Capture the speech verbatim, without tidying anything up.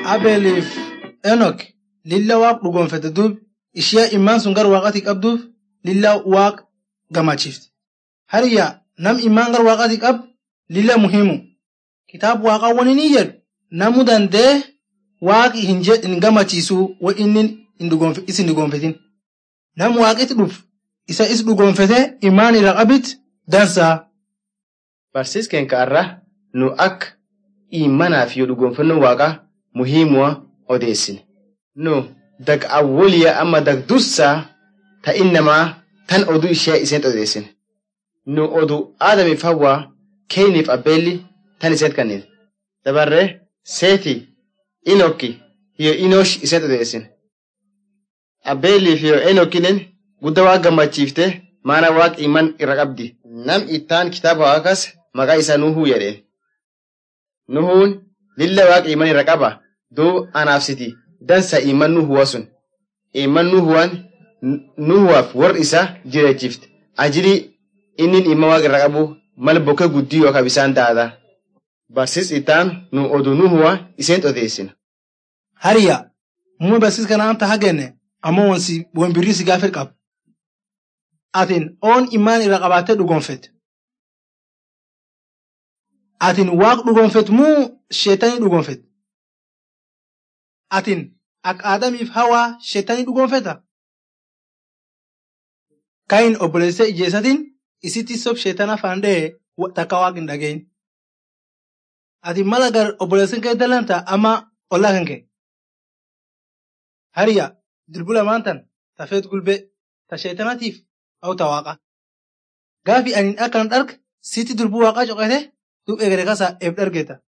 Abeliif Enoch lilla waaq dhugoonfate duub ishee imaan sun gar waaqati qabduuf lilla waaq gamachifte. Hariyaa nam imaan gar waaqati qab lilla muhimu. Kitaab waaqaa wani ni jedhu namu dandee waaqi hin gamachiisu wa inni isin dhugoonfetin. Nam waaqiti dhuf isa is dhugoonfete imaan irra qabit dansaa. Barsiiskeen kaarra nu akka imaanaaf yoo dhugoonfannoo waaqaa muhiimua odeessine. Nu dag awwaliya amma dag dursaa ta'in namaa tan oduu ishee iseen odeessine. Nu oduu Aadamiif Hawwaa Keeniif Abbeelli tan iseen kanneen. Dabarree Seeti Inokki hiyo Inoosh iseen odeessine. Abbeelliif hiyo Enokkinen guddaa waa gammachiifte maana waaq iman irra qabdi. Nam ittaan kitaaba waaqas maqaa isaa Nuhuu jedheen. Nuhuun lilla waaq iman irra qaba. Duu anaafsiti dansa iman Nuhuwa sun. Iman Nuhuwaan Nuhuwaaf warri isaa jireechifte. Ajiri inni iman waaq irra qabu mal bokke guddii yookaan bisaan taata. Barsiis itaan nu oduu Nuhuwa iseen odeessina. Hariyaa muu barsiis kana anta hagenne ammoo wansi wan birrii si gaafir qab. Atin oon imaan irra qabaatee dhugoonfete. Atin waaq dhugoonfete muu sheetanii dhugoonfete. Atin akka Aadamiif Hawaa sheetanii dhugoonfeta. Kayin obboleessee ijeessatiin isitti sob sheetana faandee takka waaq hin dhagein. Atin mala gar obboleessin kee dalanta ama ollaa kan kee. Hariyaa dilbula maantan tafeet gulbee ta sheetanatiif au ta waaqa. Gaafi anin akkan dharg sitti durbuu waaqaa coqete dub egere kasa eeb dhargeeta.